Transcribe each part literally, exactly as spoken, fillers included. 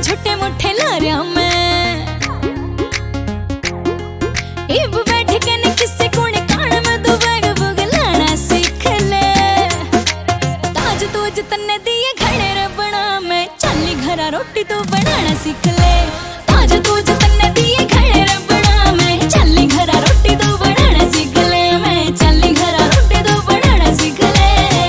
छोटे मोटे लारिया में इब बैठ के न किसी कोने कान में दो बैग बुगलाना सीख ले। ताज तूज तन्ने दिए घड़े रबड़ा में चली घरा रोटी तो बनाना सीख ले। ताज तूज तन्ने दिए घड़े रबड़ा में चली घरा रोटी तो बनाना सीख ले। मैं चली घरा रोटी तो बनाना सीख ले।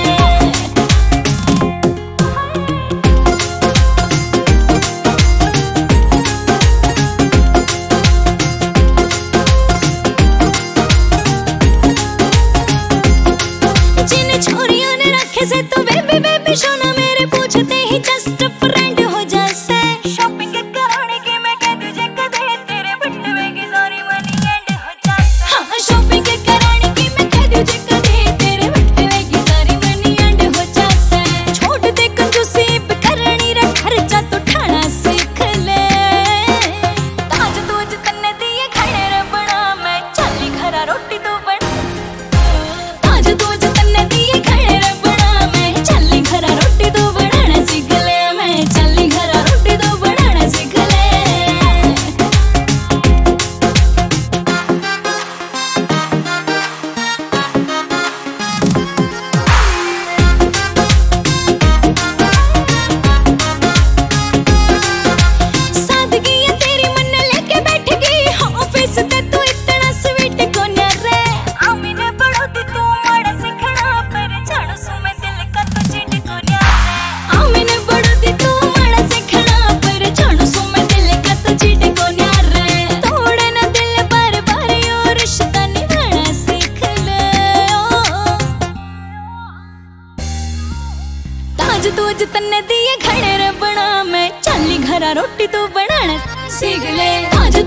छोरियों ने रखे से तो बेबी बेबी सोना मेरे पूछते ही जस्ट फ्रेंड हो जैसे। शॉपिंग कराने की मैं कह तुझे कदे तेरे बटवे की सारी मनी एंड हो जैसे। हाँ शॉपिंग कराने की मैं कह तुझे कदे तेरे बटवे की सारी मनी एंड हो जैसे। छोड़ दे कंजूसी करनी रे खर्चा तो ठाना सीख ले। ताज तूज तन्ने दिए खड़े रे बड़ा मैं चली घरा रोटी तो बना। ताज तूज तन्ने दिए खड़े रे बड़ा मैं चली घरा रोटी तो बनाना सीख ले। मैं चली घरा रोटी तो बनाना सीख ले। सादगी है तेरी मन लेके बैठ गई ऑफिस ते तू इतना स्वीट कोन्या रे। आमीने पड़ोती तू माड़ा सिखना पर जानो सु मैं दिल का तो चिट कोन्या रे। आमीने पड़ोती तू माड़ा सिखना पर जानो सु मैं दिल का तो चिट कोन्या रे। तोड़े ना दिल बार बार यो रिश्ता निभाना सीख ले। ताज तूज तन्ने दिए घड़े रे बड़ा मैं चली घरा रोटी तो बनाना सीख ले। ताज